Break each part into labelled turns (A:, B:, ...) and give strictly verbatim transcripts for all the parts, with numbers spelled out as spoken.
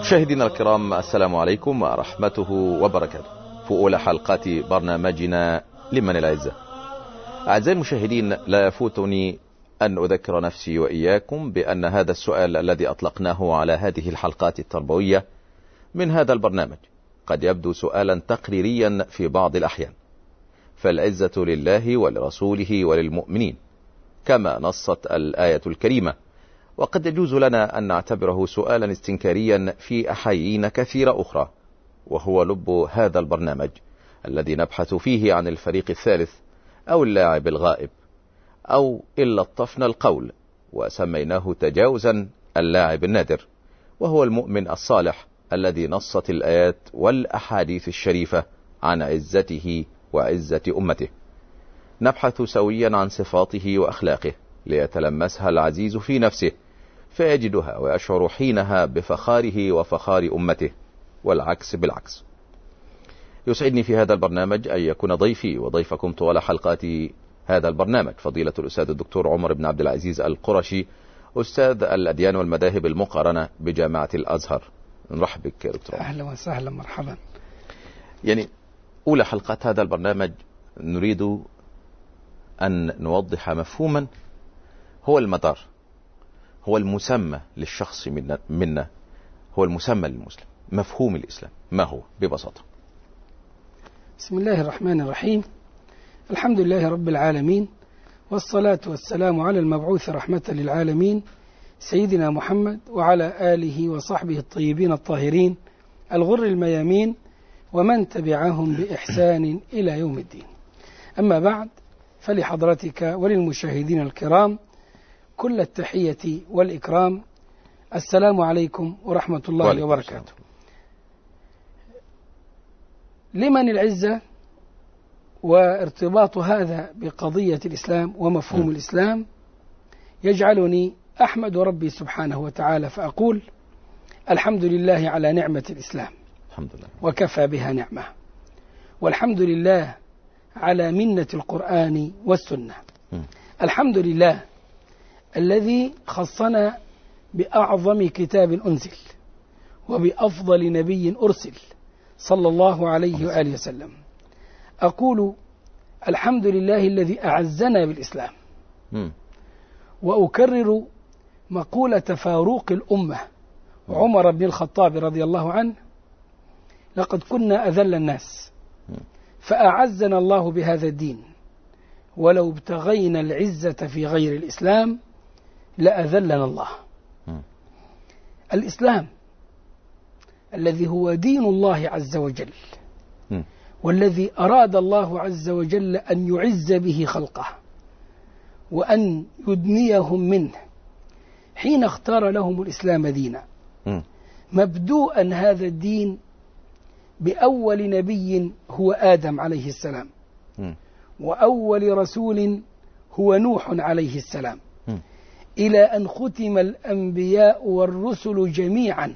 A: مشاهدينا الكرام، السلام عليكم ورحمته وبركاته. في أولى حلقات برنامجنا لمن العزة. أعزائي المشاهدين، لا يفوتني أن أذكر نفسي وإياكم بأن هذا السؤال الذي أطلقناه على هذه الحلقات التربوية من هذا البرنامج قد يبدو سؤالا تقريريا في بعض الأحيان، فالعزة لله ولرسوله وللمؤمنين كما نصت الآية الكريمة، وقد يجوز لنا أن نعتبره سؤالا استنكاريا في أحايين كثيرة أخرى، وهو لب هذا البرنامج الذي نبحث فيه عن الفريق الثالث أو اللاعب الغائب، أو إن لطفنا القول وسميناه تجاوزا اللاعب النادر، وهو المؤمن الصالح الذي نصت الآيات والأحاديث الشريفة عن عزته وعزة أمته. نبحث سويا عن صفاته وأخلاقه ليتلمسها العزيز في نفسه فيجدها ويشعر حينها بفخاره وفخار أمته، والعكس بالعكس. يسعدني في هذا البرنامج أن يكون ضيفي وضيفكم طوال حلقات هذا البرنامج فضيلة الأستاذ الدكتور عمر بن عبد العزيز القرشي، أستاذ الأديان والمذاهب المقارنة بجامعة الأزهر. نرحب بك يا دكتور.
B: أهلا وسهلا، مرحبا.
A: يعني أولى حلقات هذا البرنامج نريد أن نوضح مفهوما هو المدار، هو المسمى للشخص منا, منا هو المسمى للمسلم. مفهوم الإسلام ما هو ببساطة؟
B: بسم الله الرحمن الرحيم، الحمد لله رب العالمين، والصلاة والسلام على المبعوث رحمة للعالمين سيدنا محمد وعلى آله وصحبه الطيبين الطاهرين الغر الميامين ومن تبعهم بإحسان إلى يوم الدين. أما بعد، فلحضرتك وللمشاهدين الكرام كل التحية والإكرام. السلام عليكم ورحمة الله وبركاته. لمن العزة وارتباط هذا بقضية الإسلام ومفهوم م. الإسلام يجعلني أحمد ربي سبحانه وتعالى فأقول الحمد لله على نعمة الإسلام،
A: الحمد لله
B: وكفى بها نعمة، والحمد لله على منة القرآن والسنة. م. الحمد لله الذي خصنا بأعظم كتاب أنزل وبأفضل نبي أرسل صلى الله عليه وآله وسلم. أقول الحمد لله الذي أعزنا بالإسلام. م. وأكرر مقولة فاروق الأمة عمر بن الخطاب رضي الله عنه: لقد كنا أذل الناس فأعزنا الله بهذا الدين، ولو ابتغينا العزة في غير الإسلام لأذلنا الله. م. الإسلام الذي هو دين الله عز وجل، م. والذي أراد الله عز وجل أن يعز به خلقه وأن يدنيهم منه حين اختار لهم الإسلام دينا، م. مبدوءا هذا الدين بأول نبي هو آدم عليه السلام، م. وأول رسول هو نوح عليه السلام، م. إلى أن ختم الأنبياء والرسل جميعا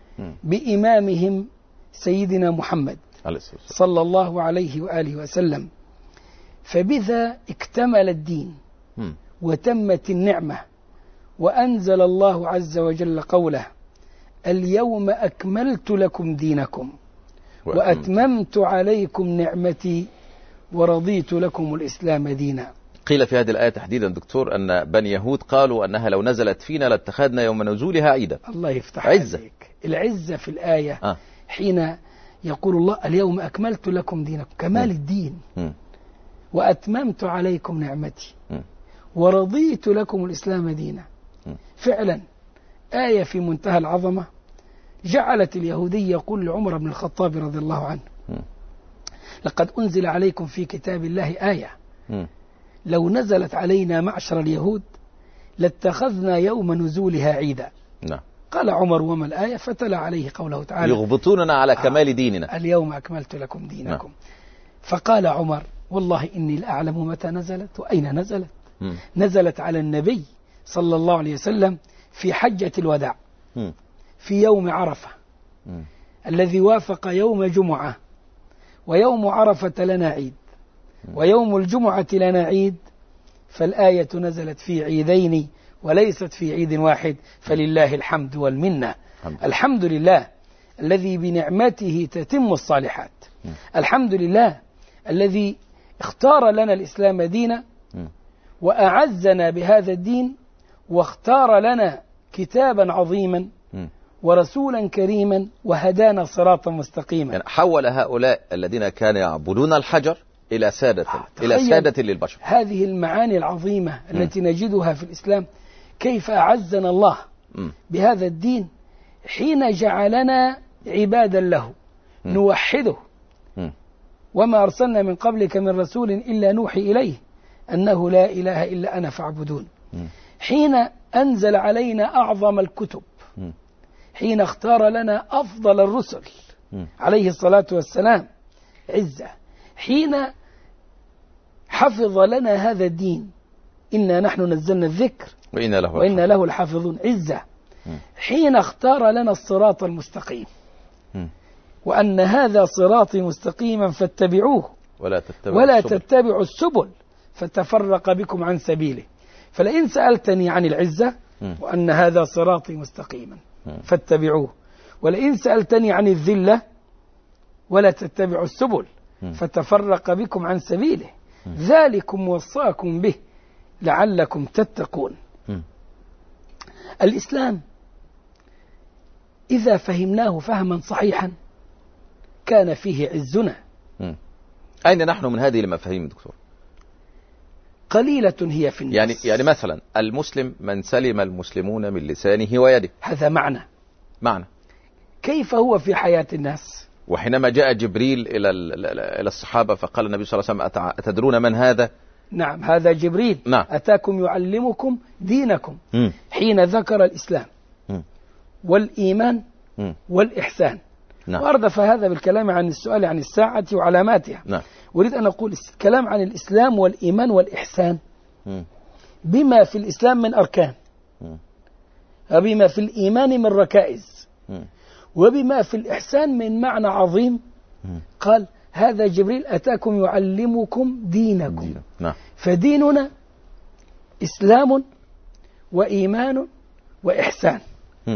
B: بإمامهم سيدنا محمد صلى الله عليه وآله وسلم. فبذا اكتمل الدين وتمت النعمة، وأنزل الله عز وجل قوله: اليوم أكملت لكم دينكم وأتممت عليكم نعمتي ورضيت لكم الإسلام دينا.
A: قيل في هذه الآية تحديدا دكتور أن بني يهود قالوا أنها لو نزلت فينا لاتخذنا يوم نزولها عيدا.
B: الله يفتح
A: عزة.
B: عليك. العزة في الآية
A: آه.
B: حين يقول الله: اليوم أكملت لكم دينكم، كمال م. الدين، م. وأتممت عليكم نعمتي م. ورضيت لكم الإسلام دينا. م. فعلا آية في منتهى العظمة جعلت اليهودي يقول لعمر بن الخطاب رضي الله عنه: م. لقد أنزل عليكم في كتاب الله آية م. لو نزلت علينا معشر اليهود لاتخذنا يوم نزولها عيدا.
A: نعم.
B: قال عمر: وما الآية؟ فتلا عليه قوله تعالى:
A: يغبطوننا على كمال ديننا،
B: اليوم أكملت لكم دينكم.
A: نعم.
B: فقال عمر: والله إني لأعلم متى نزلت وأين نزلت. م. نزلت على النبي صلى الله عليه وسلم في حجة الوداع، م. في يوم عرفة، م. الذي وافق يوم جمعة، ويوم عرفة لنا عيد، م. ويوم الجمعة لنا عيد، فالآية نزلت في عيدين وليست في عيد واحد، فلله الحمد والمنة. الحمد, الحمد لله الذي بنعمته تتم الصالحات. م. الحمد لله الذي اختار لنا الإسلام دينا وأعزنا بهذا الدين، واختار لنا كتابا عظيما ورسولا كريما وهدانا صراطا مستقيما.
A: يعني حول هؤلاء الذين كانوا يعبدون الحجر إلى سادة إلى سادة للبشر.
B: هذه المعاني العظيمة التي م. نجدها في الإسلام، كيف أعزنا الله م. بهذا الدين حين جعلنا عبادا له م. نوحده م. وما أرسلنا من قبلك من رسول إلا نوحي إليه أنه لا إله إلا أنا فاعبدون. م. حين أنزل علينا أعظم الكتب، م. حين اختار لنا أفضل الرسل م. عليه الصلاة والسلام عزة، حين حفظ لنا هذا الدين، إنا نحن نزلنا الذكر
A: وإنا له,
B: وإنا له الحافظون عزة، م. حين اختار لنا الصراط المستقيم م. وأن هذا صراطي مستقيما فاتبعوه ولا تتبعوا ولا السبل. تتبعوا السبل فتفرق بكم عن سبيله. فلئن سألتني عن العزة م. وأن هذا صراطي مستقيما م. فاتبعوه، ولئن سألتني عن الذلة ولا تتبعوا السبل م. فتفرق بكم عن سبيله م. ذلكم وصاكم به لعلكم تتقون. م. الإسلام إذا فهمناه فهما صحيحا كان فيه عزنا. م.
A: أين نحن من هذه المفاهيم دكتور؟
B: قليلة هي في الناس.
A: يعني يعني مثلا المسلم من سلم المسلمون من لسانه ويده،
B: هذا معنى
A: معنى
B: كيف هو في حياة الناس.
A: وحينما جاء جبريل إلى إلى الصحابة فقال النبي صلى الله عليه وسلم أتدرون من هذا؟
B: نعم هذا جبريل.
A: نعم.
B: أتاكم يعلمكم دينكم.
A: م.
B: حين ذكر الإسلام م. والإيمان م. والإحسان. نعم. وأردف هذا بالكلام عن السؤال عن الساعة وعلاماتها.
A: نعم.
B: أريد أن أقول الكلام عن الإسلام والإيمان والإحسان
A: م.
B: بما في الإسلام من أركان م. وبما في الإيمان من ركائز م. وبما في الإحسان من معنى عظيم. م. قال هذا جبريل أتاكم يعلمكم دينكم. دين.
A: نعم.
B: فديننا إسلام وإيمان وإحسان. م.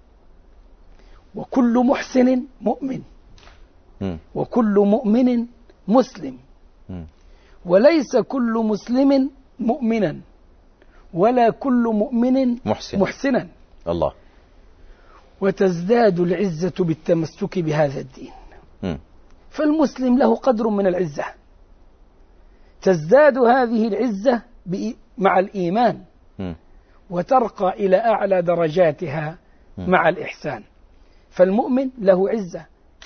B: وكل محسن مؤمن م. وكل مؤمن مسلم م. وليس كل مسلم مؤمنا ولا كل مؤمن
A: محسن.
B: محسنا.
A: الله.
B: وتزداد العزة بالتمسك بهذا الدين.
A: م.
B: فالمسلم له قدر من العزة، تزداد هذه العزة مع الإيمان م. وترقى إلى أعلى درجاتها م. مع الإحسان. فالمؤمن له عزة،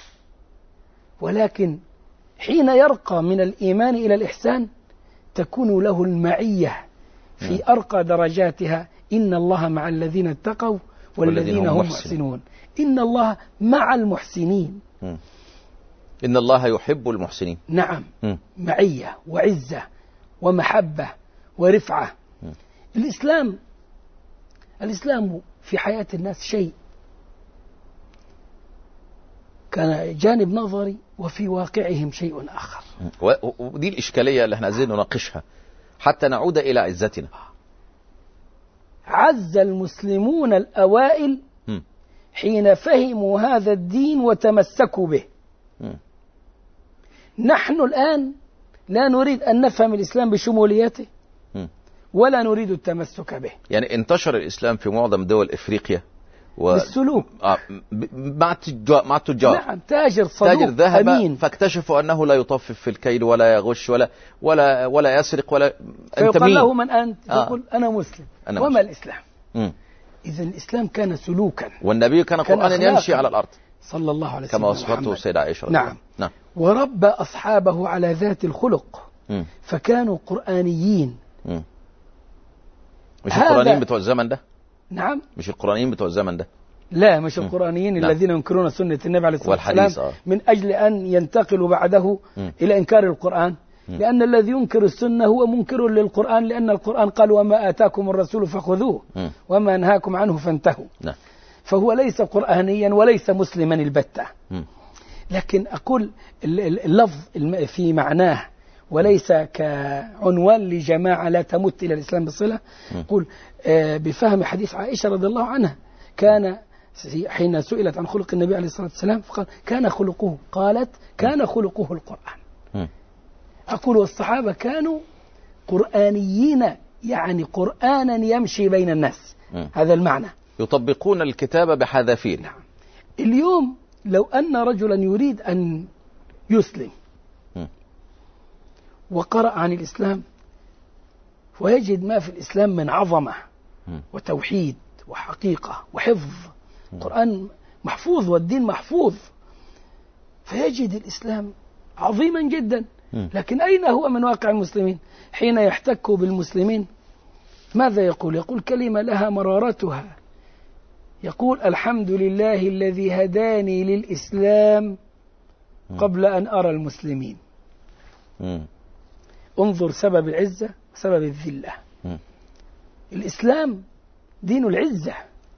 B: ولكن حين يرقى من الإيمان إلى الإحسان تكون له المعية في م. أرقى درجاتها. إن الله مع الذين اتقوا والذين هم محسنون. إن الله مع المحسنين. م.
A: إن الله يحب المحسنين.
B: نعم. م. معية وعزة ومحبة ورفعة. م. الإسلام الإسلام في حياة الناس شيء كان جانب نظري وفي واقعهم شيء آخر.
A: ودي الإشكالية اللي احنا عايزين نناقشها حتى نعود إلى عزتنا.
B: عز المسلمون الأوائل م. حين فهموا هذا الدين وتمسكوا به. م. نحن الآن لا نريد أن نفهم الإسلام بشموليته م. ولا نريد التمسك به.
A: يعني انتشر الإسلام في معظم دول إفريقيا و...
B: بالسلوك
A: آه مع التجار مع التجار.
B: نعم. تاجر صدوق
A: تاجر ذهب
B: أمين
A: فاكتشفوا أنه لا يطفف في الكيل ولا يغش ولا ولا ولا يسرق ولا.
B: فيقال له من أنت؟ آه. يقول أنا مسلم.
A: أنا
B: وما
A: مسلم.
B: الإسلام؟ إذن الإسلام كان سلوكا،
A: والنبي كان قرآنا يمشي على الأرض
B: صلى الله عليه وسلم
A: كما وصفته السيدة عائشة.
B: نعم. نعم. وربى أصحابه على ذات الخلق م. فكانوا قرآنيين. م.
A: مش القرآنيين بتوع الزمن ده.
B: نعم.
A: مش القرآنيين بتوع الزمن ده.
B: لا مش القرآنيين م. الذين ينكرون سنة النبي عليه الصلاة والسلام آه. من أجل أن ينتقلوا بعده م. إلى إنكار القرآن. م. لأن الذي ينكر السنة هو منكر للقرآن، لأن القرآن قال وما آتاكم الرسول فخذوه م. وما نهاكم عنه فانتهوا. م. فهو ليس قرآنيا وليس مسلما البتة. م. لكن أقول اللفظ في معناه وليس كعنوان لجماعة لا تمت إلى الإسلام بصلة. أقول بفهم حديث عائشة رضي الله عنها كان حين سئلت عن خلق النبي عليه الصلاة والسلام فقال كان خلقه، قالت كان خلقه القرآن. أقول والصحابة كانوا قرآنيين، يعني قرآنا يمشي بين الناس. م. هذا المعنى،
A: يطبقون الكتاب بحذافيره.
B: نعم. اليوم لو أن رجلا يريد أن يسلم م. وقرأ عن الإسلام ويجد ما في الإسلام من عظمة م. وتوحيد وحقيقة وحفظ، القرآن محفوظ والدين محفوظ، فيجد الإسلام عظيما جدا، لكن أين هو من واقع المسلمين؟ حين يحتك بالمسلمين ماذا يقول؟ يقول كلمة لها مرارتها، يقول الحمد لله الذي هداني للإسلام قبل أن أرى المسلمين. انظر سبب العزة وسبب الذلة. الإسلام دين العزة،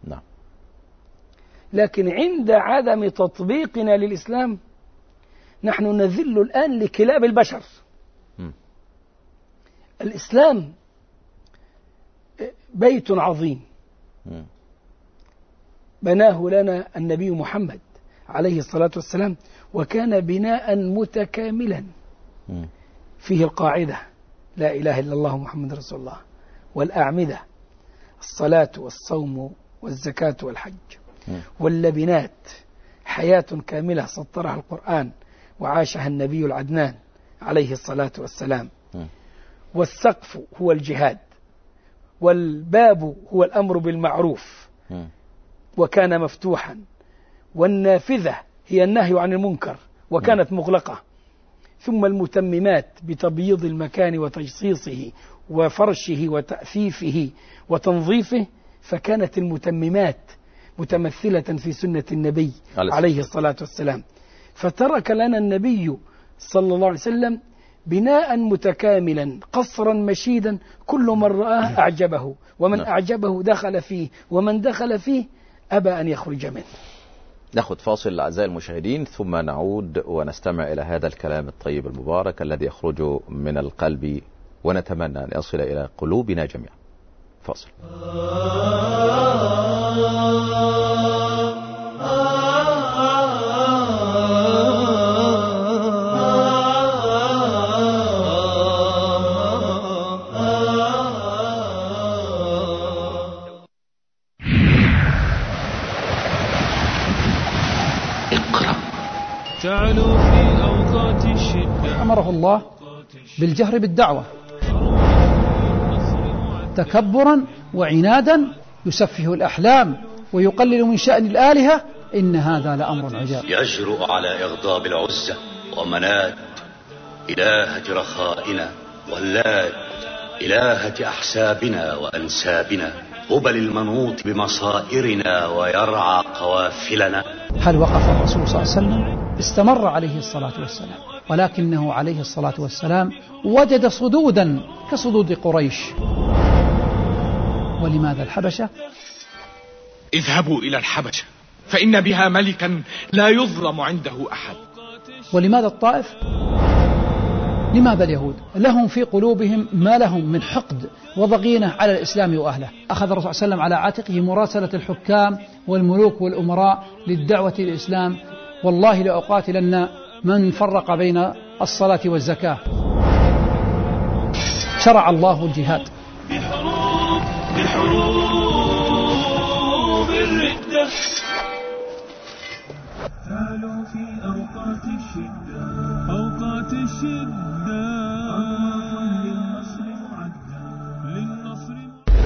B: لكن عند عدم تطبيقنا للإسلام نحن نذل الآن لكلاب البشر. م. الإسلام بيت عظيم م. بناه لنا النبي محمد عليه الصلاة والسلام، وكان بناء متكاملا م. فيه القاعدة لا إله إلا الله محمد رسول الله، والأعمدة الصلاة والصوم والزكاة والحج، م. واللبنات حياة كاملة سطرها القرآن وعاشها النبي العدنان عليه الصلاة والسلام. م. والسقف هو الجهاد، والباب هو الأمر بالمعروف م. وكان مفتوحا، والنافذة هي النهي عن المنكر وكانت م. مغلقة، ثم المتممات بتبييض المكان وتجصيصه وفرشه وتأثيفه وتنظيفه، فكانت المتممات متمثلة في سنة النبي عليه الصلاة والسلام. فترك لنا النبي صلى الله عليه وسلم بناء متكاملا قصرا مشيدا، كل من رآه أعجبه، ومن أعجبه دخل فيه، ومن دخل فيه أبى أن يخرج منه.
A: نأخذ فاصل أعزائي المشاهدين، ثم نعود ونستمع إلى هذا الكلام الطيب المبارك الذي يخرج من القلب، ونتمنى أن يصل إلى قلوبنا جميعا. فاصل.
C: جعلوا في أوقات الشدة
D: أمره الله بالجهر بالدعوة تكبرا وعنادا، يسفه الأحلام ويقلل من شأن الآلهة، إن هذا لأمر عجاب.
E: يجرؤ على إغضاب العزة ومنات إلهة رخائنا، واللات إلهة أحسابنا وأنسابنا، هبل المنوط بمصائرنا ويرعى قوافلنا.
D: هل وقف الرسول صلى الله عليه وسلم؟ استمر عليه الصلاة والسلام، ولكنه عليه الصلاة والسلام وجد صدودا كصدود قريش. ولماذا الحبشة؟
C: اذهبوا إلى الحبشة فإن بها ملكا لا يظلم عنده أحد.
D: ولماذا الطائف؟ لماذا اليهود؟ لهم في قلوبهم ما لهم من حقد وضغينة على الإسلام وأهله. أخذ الرسول صلى الله عليه وسلم على عاتقه مراسلة الحكام والملوك والأمراء للدعوة للإسلام. والله لأقاتلن من فرق بين الصلاة والزكاة. شرع الله الجهاد
C: بحروب بحروب الردة. تعالوا في أوقات الشدة، أوقات الشدة للنصر معدة، للنصر.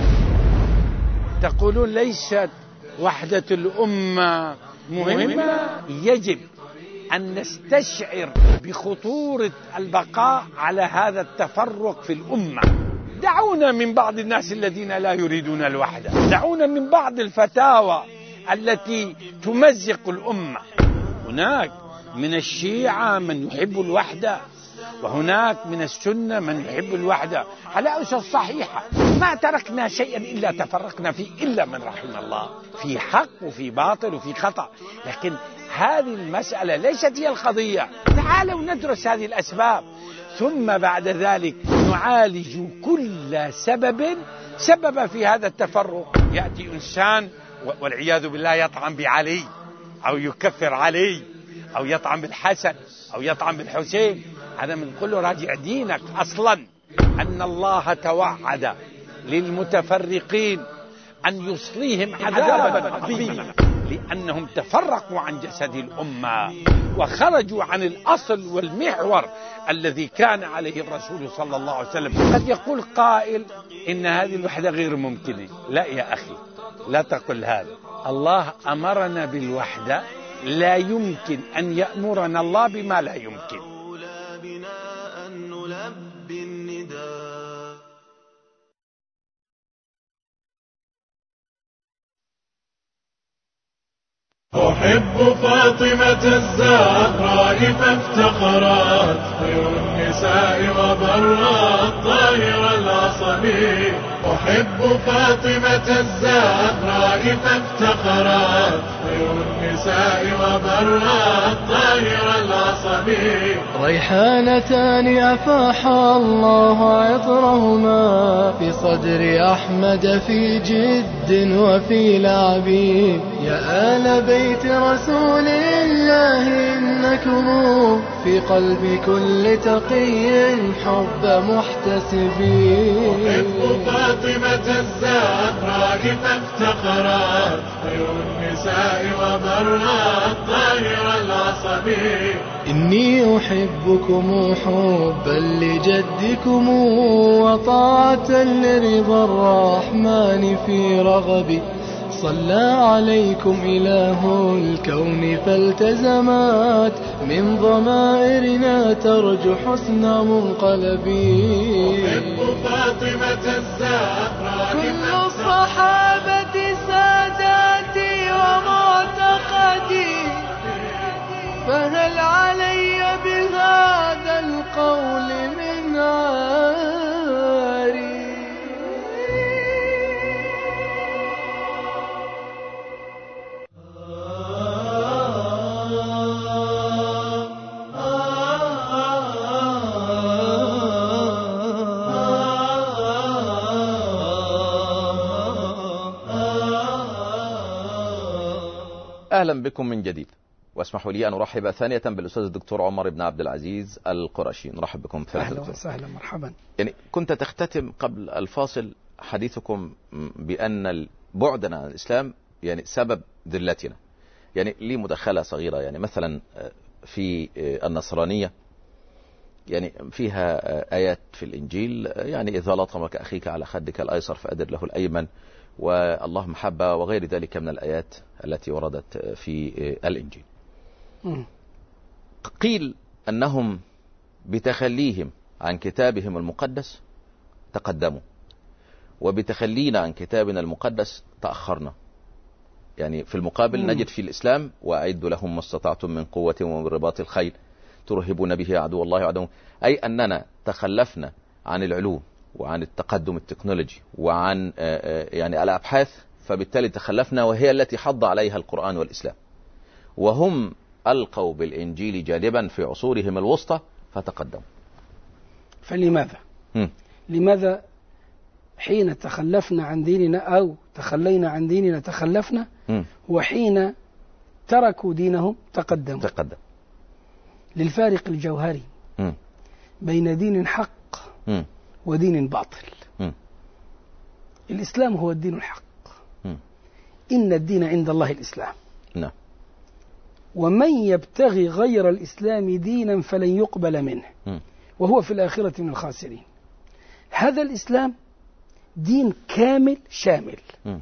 F: تقولون ليست وحدة الأمة مهمة، يجب أن نستشعر بخطورة البقاء على هذا التفرق في الأمة. دعونا من بعض الناس الذين لا يريدون الوحدة، دعونا من بعض الفتاوى التي تمزق الأمة. هناك من الشيعة من يحب الوحدة، وهناك من السنة من يحب الوحدة على أسس صحيحة. ما تركنا شيئا إلا تفرقنا فيه إلا من رحم الله، في حق وفي باطل وفي خطأ. لكن هذه المسألة ليست هي القضية. تعالوا ندرس هذه الأسباب، ثم بعد ذلك نعالج كل سبب سبب في هذا التفرق. يأتي إنسان والعياذ بالله يطعن بعلي أو يكفر علي أو يطعن بالحسن أو يطعن بالحسين، هذا من كله راجع دينك أصلا. أن الله توعد للمتفرقين أن يصليهم عذابا عظيما لأنهم تفرقوا عن جسد الأمة وخرجوا عن الأصل والمحور الذي كان عليه الرسول صلى الله عليه وسلم. قد يقول قائل إن هذه الوحدة غير ممكنة. لا يا أخي، لا تقل هذا. الله أمرنا بالوحدة، لا يمكن أن يأمرنا الله بما لا يمكن.
G: أحب فاطمة الزهراء فافتخرت خير النساء وبرت طاهر العصبي. أحب فاطمة الزهراء فافتخرت خير النساء وبرت طاهر العصبي.
H: ريحانتان أفاح الله عطرهما في صدر أحمد في جد وفي لعب. يا آل بيت رسول الله إنكم في قلب كل تقي حب محتسبين.
G: أحب فاطمة الزهراء فافتخرت خير النساء وبرت طاهر العصبي.
H: إني أحبكم حبا لجدكم وطاعة لرضا الرحمن في رغبي. صلى عليكم إله الكون فالتزمت من ضمائرنا ترجو حسن منقلبي.
G: أحب فاطمة الزهراء
H: كل الصحابة ساداتي ومعتقدي، فهل علي بهذا القول من عاري.
A: أهلا بكم من جديد، واسمحوا لي أن أرحب ثانية بالأستاذ الدكتور عمر بن عبد العزيز القرشي. نرحب بكم.
B: أهلا وسهلا، مرحبا.
A: يعني كنت تختتم قبل الفاصل حديثكم بأن بعدنا عن الإسلام يعني سبب ذلتنا. يعني لي مداخلة صغيرة، يعني مثلا في النصرانية يعني فيها آيات في الإنجيل، يعني إذا لطمك أخيك على خدك الأيسر فأدر له الأيمن، والله محبة، وغير ذلك من الآيات التي وردت في الإنجيل. قيل أنهم بتخليهم عن كتابهم المقدس تقدموا، وبتخلينا عن كتابنا المقدس تأخرنا. يعني في المقابل مم. نجد في الإسلام وأعدوا لهم ما استطعتم من قوة ومن رباط الخيل ترهبون به عدو الله وعدوهم، أي أننا تخلفنا عن العلوم وعن التقدم التكنولوجي وعن يعني الأبحاث، فبالتالي تخلفنا، وهي التي حض عليها القرآن والإسلام. وهم ألقوا بالإنجيل جانبا في عصورهم الوسطى فتقدموا.
B: فلماذا؟ م. لماذا حين تخلفنا عن ديننا أو تخلينا عن ديننا تخلفنا، م. وحين تركوا دينهم تقدموا؟
A: تقدم.
B: للفارق الجوهري م. بين دين حق م. ودين باطل. م. الإسلام هو الدين الحق. م. إن الدين عند الله الإسلام.
A: نعم.
B: ومن يبتغي غير الإسلام دينا فلن يقبل منه م. وهو في الآخرة من الخاسرين. هذا الإسلام دين كامل شامل م.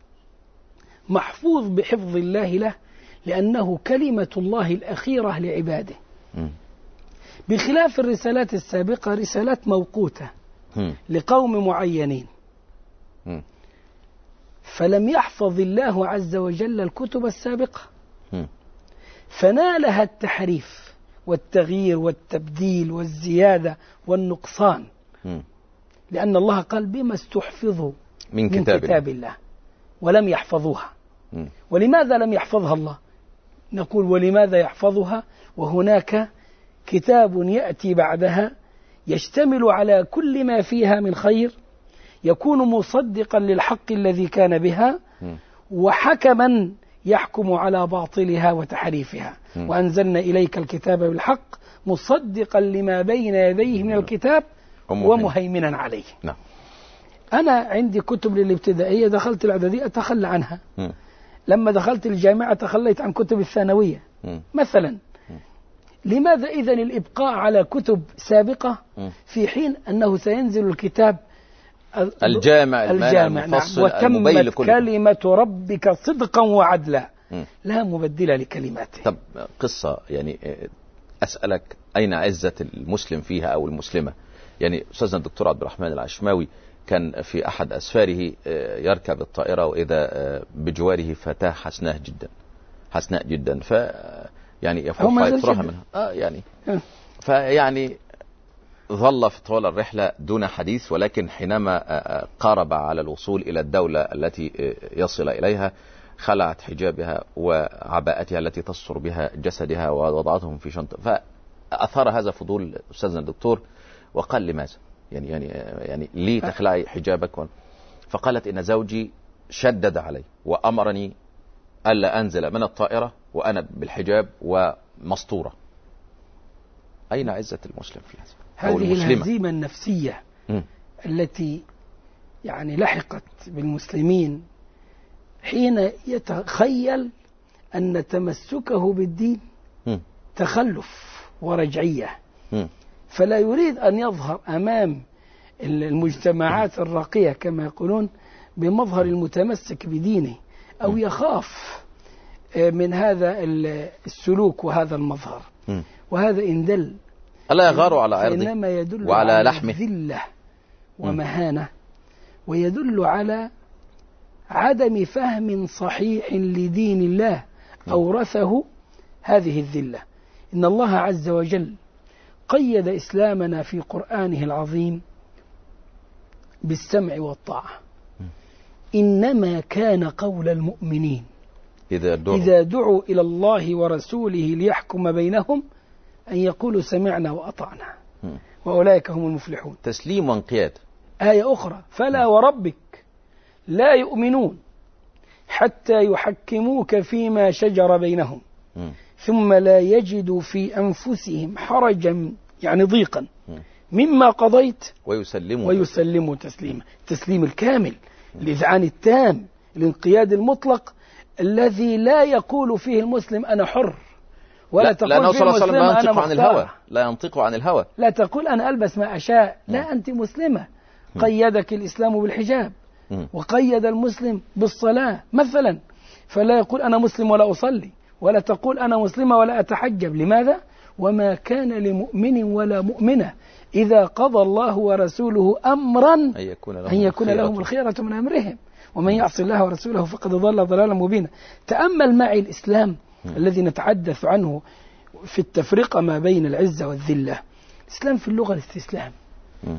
B: محفوظ بحفظ الله له، لأنه كلمة الله الأخيرة لعباده، م. بخلاف الرسالات السابقة، رسالات موقوتة م. لقوم معينين. م. فلم يحفظ الله عز وجل الكتب السابقة، م. فنالها التحريف والتغيير والتبديل والزيادة والنقصان، م. لأن الله قال بما استحفظوا
A: من,
B: من
A: كتاب,
B: كتاب الله ولم يحفظوها. م. ولماذا لم يحفظها الله؟ نقول ولماذا يحفظها وهناك كتاب يأتي بعدها يشتمل على كل ما فيها من خير، يكون مصدقا للحق الذي كان بها، وحكما يحكم على باطلها وتحريفها. م. وأنزلنا إليك الكتاب بالحق مصدقا لما بين يديه من الكتاب ومهيمنا عليه.
A: نعم.
B: أنا عندي كتب للابتدائية، دخلت الإعدادية أتخلى عنها. م. لما دخلت الجامعة تخليت عن كتب الثانوية م. مثلا. م. لماذا إذن الإبقاء على كتب سابقة م. في حين أنه سينزل الكتاب
A: الجامع
B: الجامع نعم. وتمت كلمة ربك صدقا وعدلا م. لا مبدل لكلماته.
A: طب قصة يعني أسألك، أين عزة المسلم فيها أو المسلمة؟ يعني أستاذنا الدكتور عبد الرحمن العشماوي كان في أحد أسفاره يركب الطائرة وإذا بجواره فتاة حسناء جدا حسناء جدا ف يعني يفرح يفرح منها آه يعني فيعني ظل في طول الرحلة دون حديث، ولكن حينما قارب على الوصول إلى الدولة التي يصل إليها خلعت حجابها وعباءتها التي تستر بها جسدها ووضعتهم في شنطة. فأثار هذا فضول أستاذنا الدكتور وقال لماذا؟ يعني يعني يعني ليه تخلعي حجابك؟ فقالت إن زوجي شدد علي وأمرني ألا أنزل من الطائرة وأنا بالحجاب ومسطورة. أين عزة المسلم في هذا؟
B: هذه الهزيمة النفسية م. التي يعني لحقت بالمسلمين حين يتخيل أن تمسكه بالدين م. تخلف ورجعية م. فلا يريد أن يظهر أمام المجتمعات الراقية كما يقولون بمظهر المتمسك بدينه، أو يخاف من هذا السلوك وهذا المظهر. وهذا إن دل
A: ألا يغار على عرضه
B: إنما يدل
A: وعلى
B: على
A: لحمه
B: ذلة ومهانة، ويدل على عدم فهم صحيح لدين الله أورثه هذه الذلة. إن الله عز وجل قيد إسلامنا في قرآنه العظيم بالسمع والطاعة. إنما كان قول المؤمنين
A: إذا دعوا,
B: إذا دعوا إلى الله ورسوله ليحكم بينهم أن يقولوا سمعنا وأطعنا وأولئك هم المفلحون.
A: تسليم وانقياد.
B: آية أخرى فلا وربك لا يؤمنون حتى يحكموك فيما شجر بينهم ثم لا يجدوا في أنفسهم حرجا يعني ضيقا مما قضيت
A: ويسلموا
B: ويسلموا تسليما. التسليم الكامل، الإذعان التام، الانقياد المطلق الذي لا يقول فيه المسلم أنا حر، ولا
A: لا
B: تقول
A: لا
B: فيه المسلم
A: لا
B: أنا
A: ينطق عن الهوى، لا ينطق عن الهوى،
B: لا تقول أنا ألبس ما أشاء، لا أنت مسلمة. قيدك الإسلام بالحجاب وقيد المسلم بالصلاة مثلا، فلا يقول أنا مسلم ولا أصلي، ولا تقول أنا مسلمة ولا أتحجب. لماذا؟ وما كان لمؤمن ولا مؤمنة إذا قضى الله ورسوله أمرا أن يكون لهم, أن يكون لهم الخيرة من أمرهم ومن يعص الله ورسوله فقد ضل ضلالا مبينا. تأمل معي الإسلام م. الذي نتحدث عنه في التفرقة ما بين العزة والذلة. الإسلام في اللغة الاستسلام، م.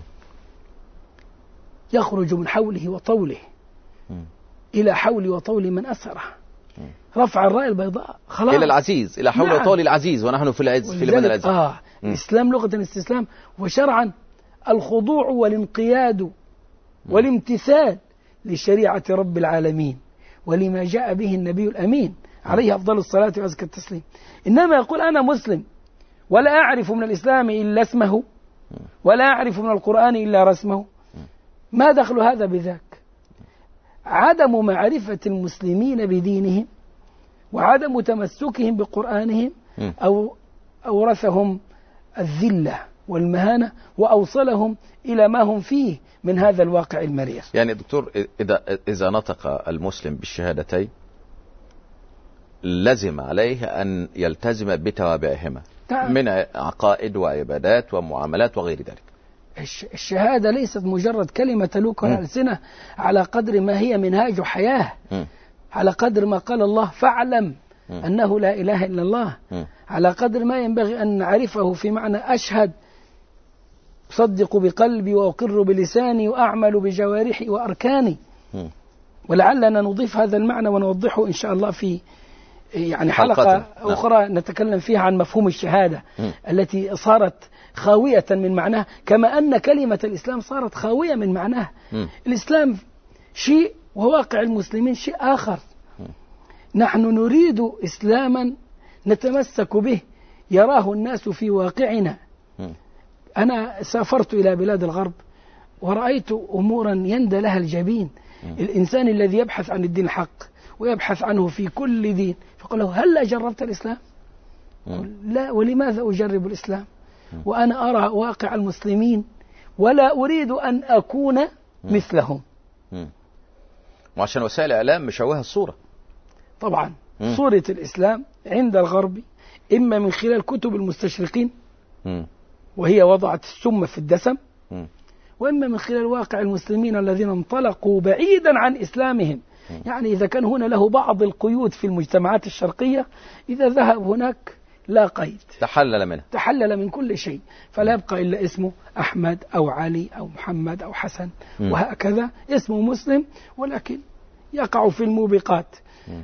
B: يخرج من حوله وطوله م. إلى حول وطول من أسره، رفع الراية البيضاء خلاص
A: إلى العزيز، إلى حول
B: نعم.
A: وطول العزيز ونحن في العز في لمن العز.
B: آه. الإسلام لغة الاستسلام، وشرعا الخضوع والانقياد والامتثال لشريعة رب العالمين ولما جاء به النبي الأمين عليه أفضل الصلاة وأزكى التسليم. إنما يقول أنا مسلم ولا أعرف من الإسلام إلا اسمه ولا أعرف من القرآن إلا رسمه، ما دخل هذا بذاك؟ عدم معرفة المسلمين بدينهم وعدم تمسكهم بقرآنهم أو أورثهم الذلة والمهانة وأوصلهم إلى ما هم فيه من هذا الواقع المرير.
A: يعني دكتور، إذا إذا نطق المسلم بالشهادتين لزم عليه أن يلتزم بتوابعهما من عقائد وعبادات ومعاملات وغير ذلك.
B: الشهادة ليست مجرد كلمة تلوك على الألسنة، على قدر ما هي منهاج حياة، م. على قدر ما قال الله فاعلم م. أنه لا إله إلا الله، م. على قدر ما ينبغي أن نعرفه في معنى أشهد أصدق بقلبي وأقر بلساني وأعمل بجوارحي وأركاني. م. ولعلنا نضيف هذا المعنى ونوضحه إن شاء الله في يعني حلقة أخرى نتكلم فيها عن مفهوم الشهادة م. التي صارت خاوية من معناها، كما أن كلمة الإسلام صارت خاوية من معناها. م. الإسلام شيء وواقع المسلمين شيء آخر. نحن نريد إسلاما نتمسك به يراه الناس في واقعنا. أنا سافرت إلى بلاد الغرب ورأيت أمورا يندى لها الجبين. الإنسان الذي يبحث عن الدين الحق ويبحث عنه في كل دين فقال له هل جربت الإسلام؟ لا، ولماذا أجرب الإسلام وأنا أرى واقع المسلمين ولا أريد أن أكون مثلهم.
A: وعشان وسائل الإعلام مشوهة الصورة.
B: طبعا مم. صورة الإسلام عند الغرب إما من خلال كتب المستشرقين مم. وهي وضعت السم في الدسم مم. وإما من خلال واقع المسلمين الذين انطلقوا بعيدا عن إسلامهم. مم. يعني إذا كان هنا له بعض القيود في المجتمعات الشرقية، إذا ذهب هناك لا قيد،
A: تحلل منه،
B: تحلل من كل شيء، فلا يبقى إلا اسمه أحمد أو علي أو محمد أو حسن مم. وهكذا اسمه مسلم، ولكن يقع في الموبقات. مم.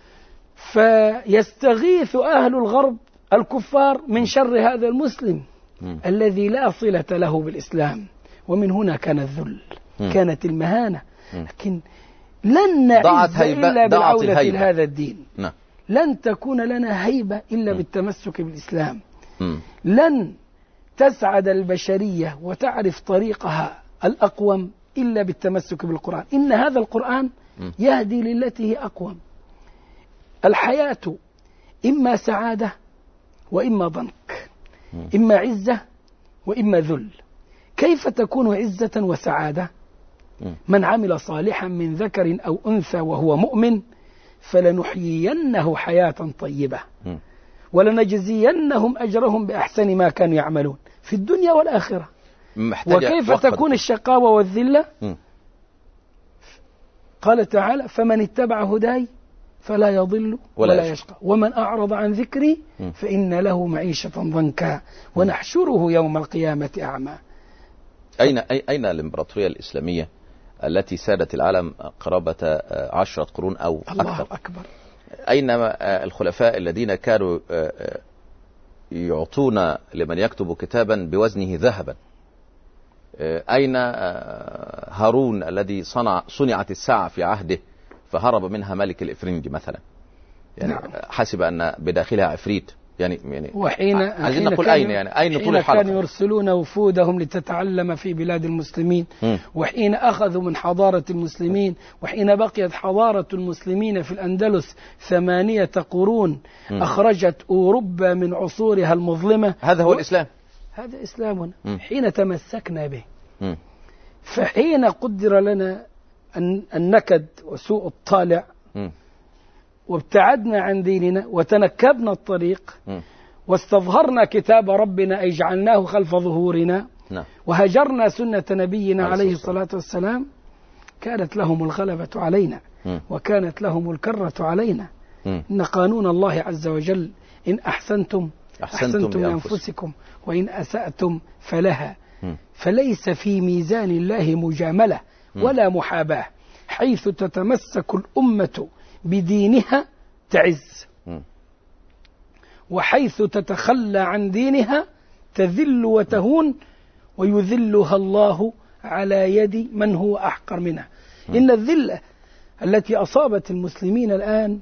B: فيستغيث أهل الغرب الكفار من شر هذا المسلم مم. الذي لا صلة له بالإسلام، ومن هنا كان الذل، مم. كانت المهانة. مم. لكن لن نعز إلا بالعودة لهذا الدين.
A: نعم.
B: لن تكون لنا هيبة إلا م. بالتمسك بالإسلام.
A: م.
B: لن تسعد البشرية وتعرف طريقها الأقوم إلا بالتمسك بالقرآن. إن هذا القرآن م. يهدي للتي هي أقوم. الحياة إما سعادة وإما ضنك، م. إما عزة وإما ذل. كيف تكون عزة وسعادة؟ م. من عمل صالحا من ذكر أو أنثى وهو مؤمن فلنحيينه حياة طيبة م. ولنجزينهم أجرهم بأحسن ما كانوا يعملون في الدنيا والآخرة. وكيف تكون الشقاوة والذلة؟ م. قال تعالى فمن اتبع هداي فلا يضل ولا, ولا يشقى ومن أعرض عن ذكري م. فإن له معيشة ضنكا ونحشره يوم القيامة أعمى.
A: أين أين الإمبراطورية الإسلامية التي سادت العالم قرابة عشرة قرون أو أكثر؟
B: الله أكبر.
A: أين الخلفاء الذين كانوا يعطون لمن يكتب كتابا بوزنه ذهبا؟ أين هارون الذي صنع صنعت الساعة في عهده فهرب منها ملك الإفرنجي مثلا؟ يعني نعم. حسب أن بداخلها عفريت. يعني يعني
B: وحين
A: عايزين نقول أين يعني أين طول الحلقة؟
B: كانوا يرسلون وفودهم لتتعلم في بلاد المسلمين، م. وحين أخذوا من حضارة المسلمين، وحين بقيت حضارة المسلمين في الأندلس ثمانية قرون م. أخرجت أوروبا من عصورها المظلمة.
A: هذا هو و... الإسلام.
B: هذا إسلامنا م. حين تمسكنا به.
A: م.
B: فحين قدر لنا النكد وسوء الطالع م. وابتعدنا عن ديننا وتنكبنا الطريق م. واستظهرنا كتاب ربنا أي جعلناه خلف ظهورنا ن. وهجرنا سنة نبينا عليه الصلاة والسلام، كانت لهم الغلبة علينا م. وكانت لهم الكرة علينا. م. إن قانون الله عز وجل إن أحسنتم أحسنتم, أحسنتم لأنفسكم وإن أسأتم فلها م. فليس في ميزان الله مجاملة م. ولا محاباة، حيث تتمسك الأمة بدينها تعز، وحيث تتخلى عن دينها تذل وتهون ويذلها الله على يد من هو أحقر منها. إن الذلة التي أصابت المسلمين الآن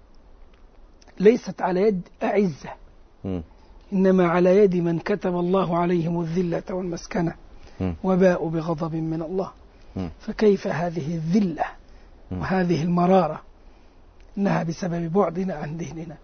B: ليست على يد أعزة، إنما على يد من كتب الله عليهم الذلة والمسكنة وباءوا بغضب من الله. فكيف هذه الذلة وهذه المرارة؟ إنها بسبب بعدنا عن ديننا.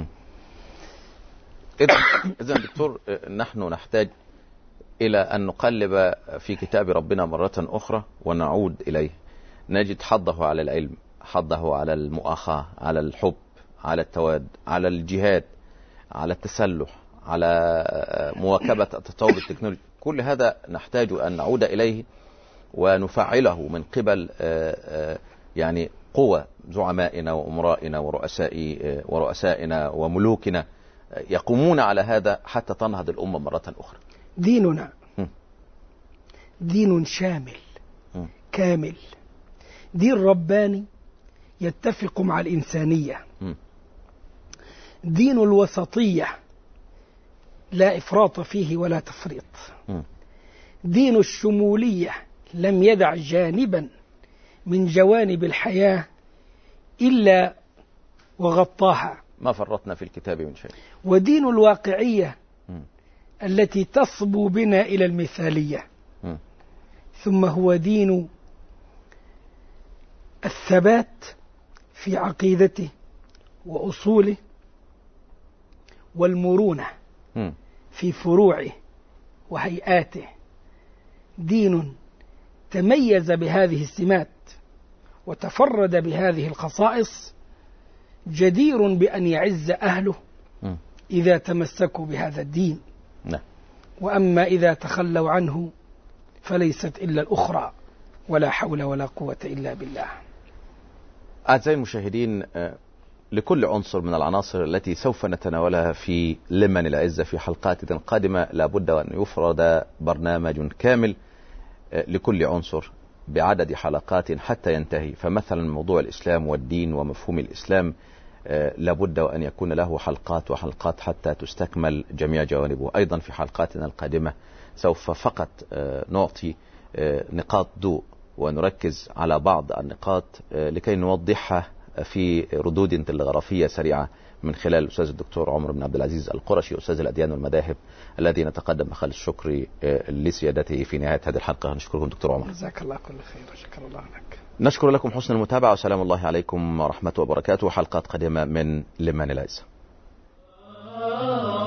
A: إذن دكتور، نحن نحتاج إلى أن نقلب في كتاب ربنا مرة أخرى ونعود إليه، نجد حضه على العلم، حضه على المؤاخاة، على الحب، على التواد، على الجهاد، على التسلح، على مواكبة التطور التكنولوجي. كل هذا نحتاج أن نعود إليه ونفعله من قبل يعني قوة زعمائنا وأمرائنا ورؤساء ورؤسائنا وملوكنا يقومون على هذا حتى تنهض الأمة مرة أخرى.
B: ديننا دين شامل كامل، دين رباني يتفق مع الإنسانية، دين الوسطية لا إفراط فيه ولا تفريط، دين الشمولية لم يدع جانبا من جوانب الحياة إلا وغطاها.
A: ما فرطنا في الكتاب من شيء.
B: ودين الواقعية
A: م.
B: التي تصبو بنا إلى المثالية.
A: م.
B: ثم هو دين الثبات في عقيدته وأصوله، والمرونة
A: م.
B: في فروعه وهيئاته. دين تميز بهذه السمات وتفرد بهذه الخصائص، جدير بأن يعز أهله
A: م.
B: إذا تمسكوا بهذا الدين.
A: نعم.
B: وأما إذا تخلوا عنه فليست إلا الأخرى، ولا حول ولا قوة إلا بالله.
A: أعزائي المشاهدين، لكل عنصر من العناصر التي سوف نتناولها في لمن العزة في حلقات قادمة لابد أن يفرد برنامج كامل لكل عنصر بعدد حلقات حتى ينتهي. فمثلا موضوع الإسلام والدين ومفهوم الإسلام لابد أن يكون له حلقات وحلقات حتى تستكمل جميع جوانبه. أيضا في حلقاتنا القادمة سوف فقط نعطي نقاط ضوء ونركز على بعض النقاط لكي نوضحها في ردود تلغرافية سريعة من خلال الأستاذ الدكتور عمر بن عبد العزيز القرشي، أستاذ الأديان والمذاهب، الذي نتقدم خالص الشكر لسيادته في نهاية هذه الحلقة. نشكركم دكتور عمر.
B: جزاك الله كل خير وشكر الله لك.
A: نشكر لكم حسن المتابعة، وسلام الله عليكم ورحمة وبركاته. حلقات قادمة من لمن العزة.